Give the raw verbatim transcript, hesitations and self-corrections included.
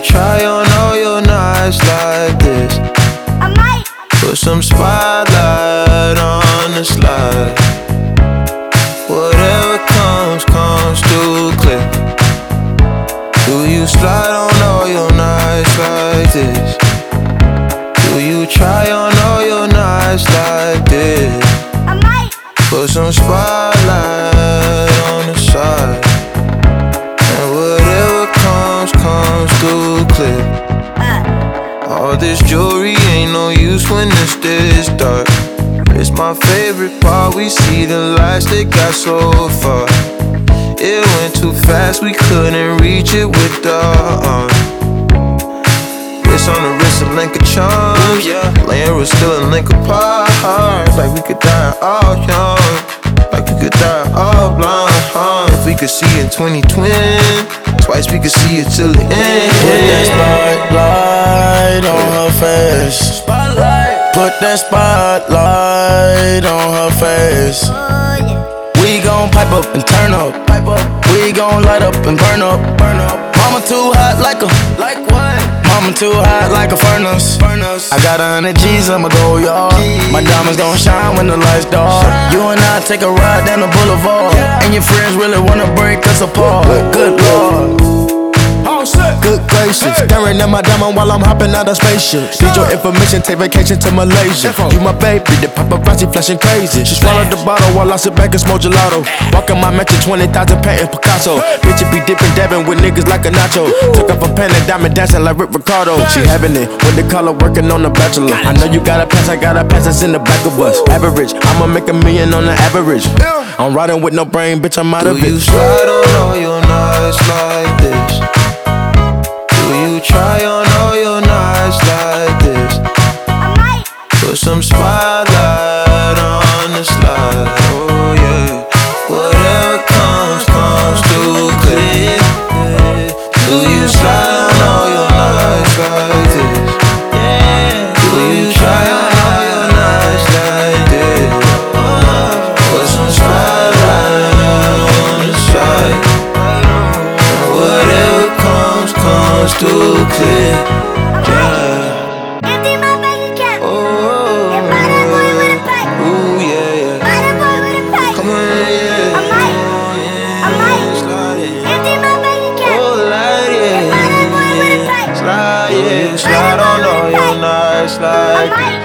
try on all your nights like this? I might put some spotlight on the slide. Whatever comes, comes too clear. Do you slide on all your nights like this? Do you try on all your nights like this? I might put some spotlight on the side. And whatever comes, comes too clear. uh. All this jewelry ain't no use when it's this dark. It's my favorite part, we see the lights that got so far. It went too fast, we couldn't reach it with the arm. Wrist on the wrist, a link of charms, yeah. Laying was still a link apart. Like we could die all young, like we could die all blind, huh? If we could see in twenty twenty, twice we could see it till the end. Put that spotlight on her face. Spotlight. Put that spotlight on her face. Oh yeah. We gon' pipe up and turn up. Pipe up. We gon' light up and burn up. Burn up. Mama too hot like a. Like what? Mama too hot like a furnace. Furnace. I got a hundred G's, I'ma go yard. My diamonds gon' shine when the lights dark. You and I take a ride down the boulevard, and your friends really wanna break us apart. Good Lord. Good gracious, staring at my diamond while I'm hopping out of spaceship. Need your information, take vacation to Malaysia. You my baby, the paparazzi flashing crazy. She swallowed the bottle while I sit back and smoke gelato. Walking my mansion, twenty thousand painting Picasso. Bitch, it be dipping, dabbing with niggas like a nacho. Took off a pen and diamond dancing like Rick Ricardo. She having it with the color working on the bachelor. I know you got a pass, I got a pass that's in the back of us. Average, I'ma make a million on the average. I'm riding with no brain, bitch, I'm out of it. Do you slide on all your nights like this? Do you try on all your nights like this? I might put some spotlight on the slide. Oh yeah. Whatever comes, comes too clear. Do you slide on all your nights like this? Do you try on all your nights like this? Put some spotlight on the slide. Whatever comes, comes too clear. Yeah. empty my bank account. Oh, And buy that boy with a pipe. ooh, yeah, yeah. Buy that boy with a pipe. Come on, yeah. I might I might Slide it. empty my bank account. Oh, light And buy it. that boy with a pipe. Slide, yeah. Slide on all your nights I like might